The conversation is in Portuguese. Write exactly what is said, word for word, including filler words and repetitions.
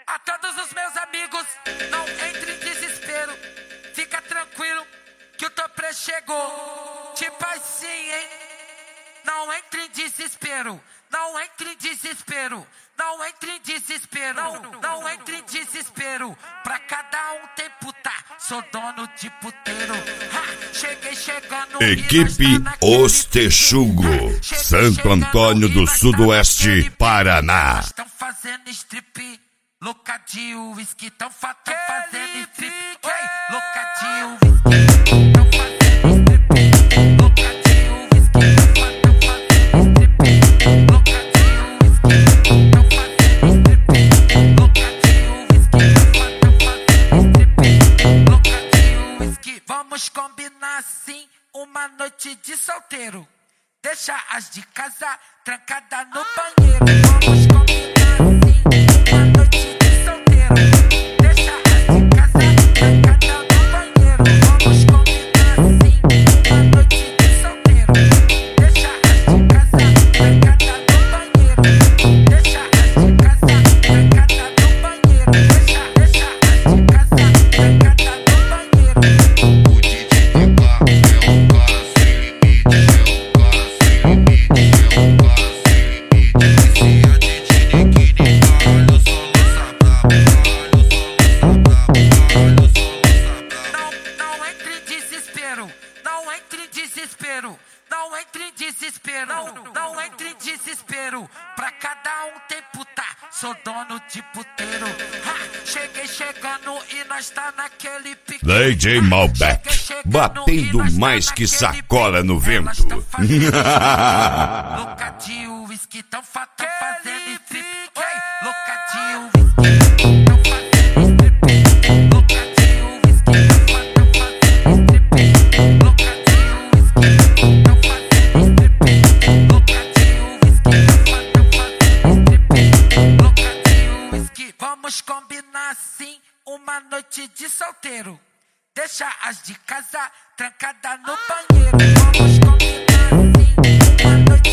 A todos os meus amigos, não entre em desespero. Fica tranquilo que o Topré chegou. Tipo assim, hein? Não entre em desespero. Não entre em desespero. Não entre em desespero. Não, não entre em desespero. Pra cada um tem puta. Sou dono de puteiro. Ha, cheguei chegando. Equipe Os Texugo, Santo Antônio do Sudoeste, Paraná. Estão fazendo strip. Louca de uísque, tão fatão fazendo strip. Oi, louca de uísque, tão fazendo strip. Louca de uísque, tão fazendo strip. Louca de uísque, tão fazendo strip. Louca de uísque, tão fazendo strip. Louca de uísque, vamos combinar assim uma noite de solteiro. Deixa as de casa trancada no banheiro. Vamos combinar assim uma noite de solteiro. Deixa as de casa trancada no banheiro. Vamos combinar assim uma noite de solteiro. Deixa as de casa trancada no banheiro. Deixa as de casa trancada no banheiro. Deixa, deixa as de casa trancada no banheiro. O D J de bar é um cara sem limite, é um cara sem limite, é um cara sem limite. Esse é D J Niquini, caralho, eu sou lança brabo, caralho, eu sou lança brabo, caralho, eu sou lança brabo. Não, não entre em desespero, não entre em desespero, não entre em desespero, não, não entre em desespero. Pra cada um tem puta, sou dono de puteiro. Ha, cheguei chegando e nós tá naquele pique. D J Malbec, batendo mais que sacola no vento. Louca de uísque, tão fatão fazendo strip. Oi, louca de uísque, tão fazendo strip. Louca de uísque, tão fatão fazendo strip. Louca de uísque, tão fazendo strip. Louca de uísque, tão fatão fazendo strip. Louca de uísque, vamos combinar assim uma noite de solteiro. Deixa as de casa trancada no banheiro. Vamos combinar assim uma noite